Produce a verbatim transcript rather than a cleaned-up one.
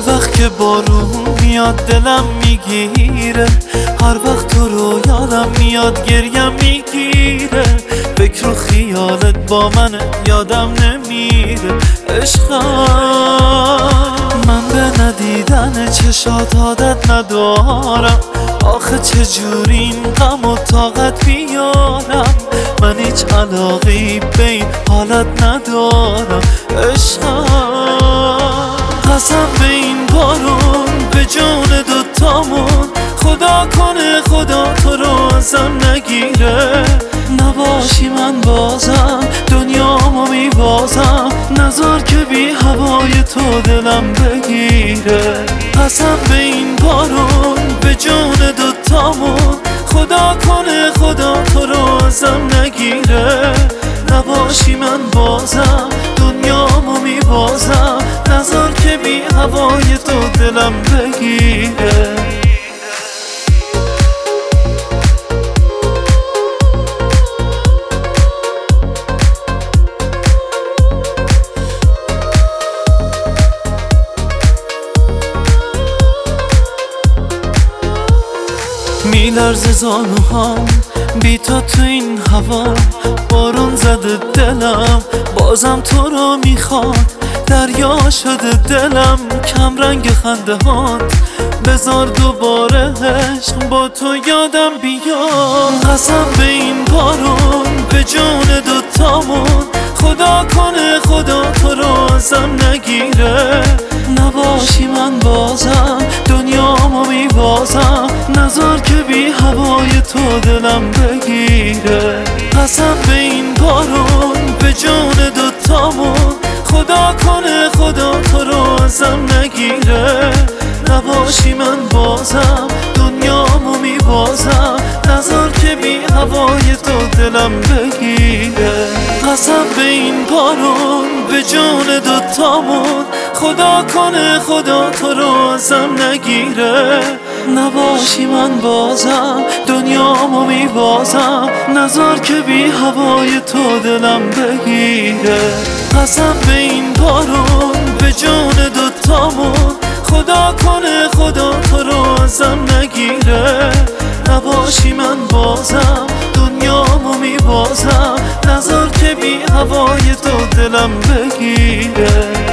وقت که بارون میاد دلم میگیره، هر وقت تو رو یادم میاد گریم میگیره. فکر و خیالت با من یادم نمیره عشقم. من به ندیدن چشات عادت ندارم، آخه چجوری این غم و طاقت بیارم. من هیچ علاقی به این حالت ندارم عشقم. قسم به این بارون به جون دوتامون، خدا کنه خدا تو رو ازم نگیره. نباشی من بازم دنیامو میبازم، نذار که بی هوای تو دلم بگیره. قسم به این بارون به جون دوتامون، خدا کنه خدا تو رو ازم نگیره. نباشی من بازم دنیامو میبازم، نذار که بی هوای تو دلم بگیره. میلرزه زانوهام بی تو تو این هوا، بارون زده دلم بازم تو رو میخواد. دریا شده دلم کم رنگ خنده هات، بذار دوباره عشق با تو یادم بیاد. قسم به این بارون به جون دوتامون، خدا کنه خدا تو رو ازم نگیره. نباشی من بازم دنیامو میبازم، نذار که بی هوای تو دلم بگیره. قسم به این بارون به جون دوتامون، خدا کنه خدا تو رو ازم نگیره. نباشی من بازم دنیامو میبازم، نذار که بی هوای تو دلم بگیره. قسم به این بارون به جون دوتامون، خدا کنه خدا تو رو ازم نگیره. نباشی من بازم دنیامو میبازم، نذار که بی هوای تو دلم بگیره. قسم به این بارون به جون دوتامون، خدا کنه خدا تو رو ازم نگیره. نباشی من بازم دنیامو میبازم، نذار که بی هوای تو دلم بگیره.